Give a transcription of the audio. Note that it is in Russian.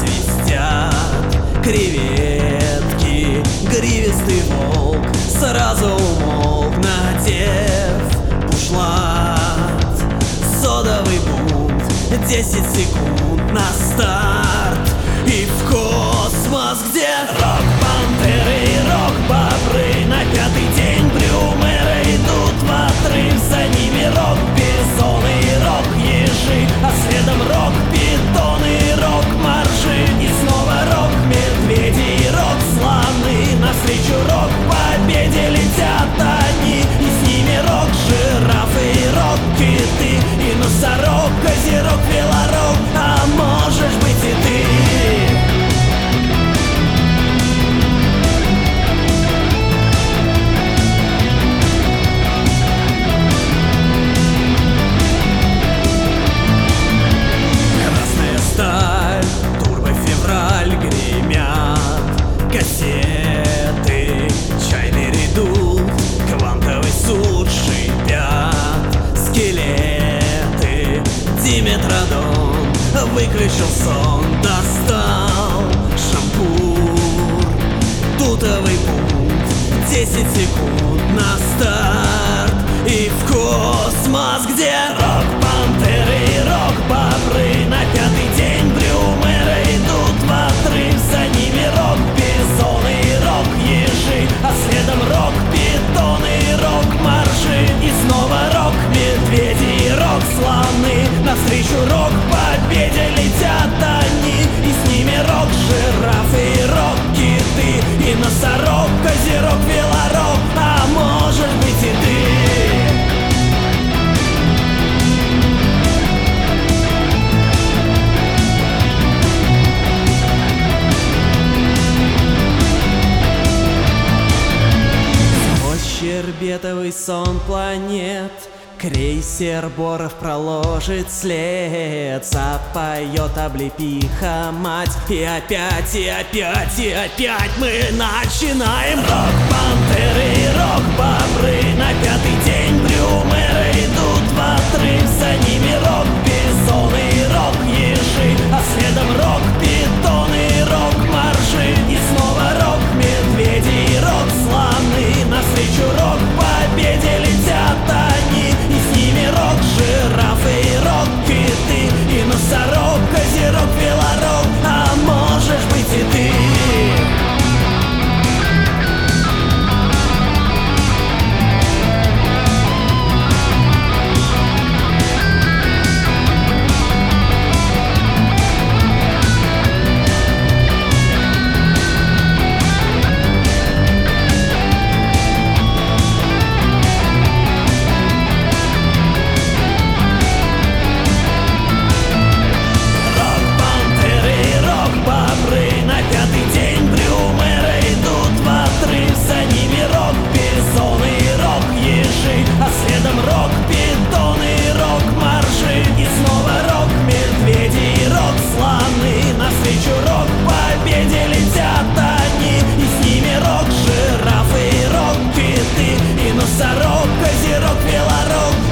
свистят креветки, гривистый волк сразу умолк, надев бушлат. Содовый бунт, 10 секунд на старт, и в космос, где рок-пантеры и рок-бобры. На пятый день брюмеры идут в отрыв, за ними рок-бизоны и рок-ежи, а следом рок-питоны и рок-моржи. И снова рок-медведи и рок-слоны, навстречу рок-победе летят они, и с ними рок-жирафы и рок-киты, и носорог, козерог, велорог, а можешь быть и ты. Кассеты, чайный редут, квантовый суд шипят скелеты. Диметродон выключил сон, достал шампур. Тутовый пункт, 10 секунд на старт, и в космос, где рок-пантеры и рок-бобры. На пятый день брюмеры идут в отрыв, за ними рок-бизоны и рок-ежи, а следом рок-питоны и рок-моржи. И снова рок-медведи и рок-слоны, навстречу рок-победе летят они, и с ними рок-жирафы и рок-киты, и носорог, козерог, велорог, а может быть и ты. Щербетовый сон планет, крейсер Боров проложит след. Запоет облепиха мать, и опять, и опять, и опять мы начинаем. Рок-пантеры и рок-бобры. На пятый день брюмеры идут в отрыв, за ними рок-бизоны и рок-ежи, а следом рок-питоны и рок-моржи. И снова рок-медведи и рок-слоны, навстречу рок-победе летят они, и с ними рок-жирафы и рок-киты, и носорог, козерог, велорог, а можешь быть и ты. А следом рок-питоны и рок-моржи. И снова рок-медведи и рок-слоны, навстречу рок-победе летят они, и с ними рок-жирафы и рок-киты, и носорог, козерог, велорог,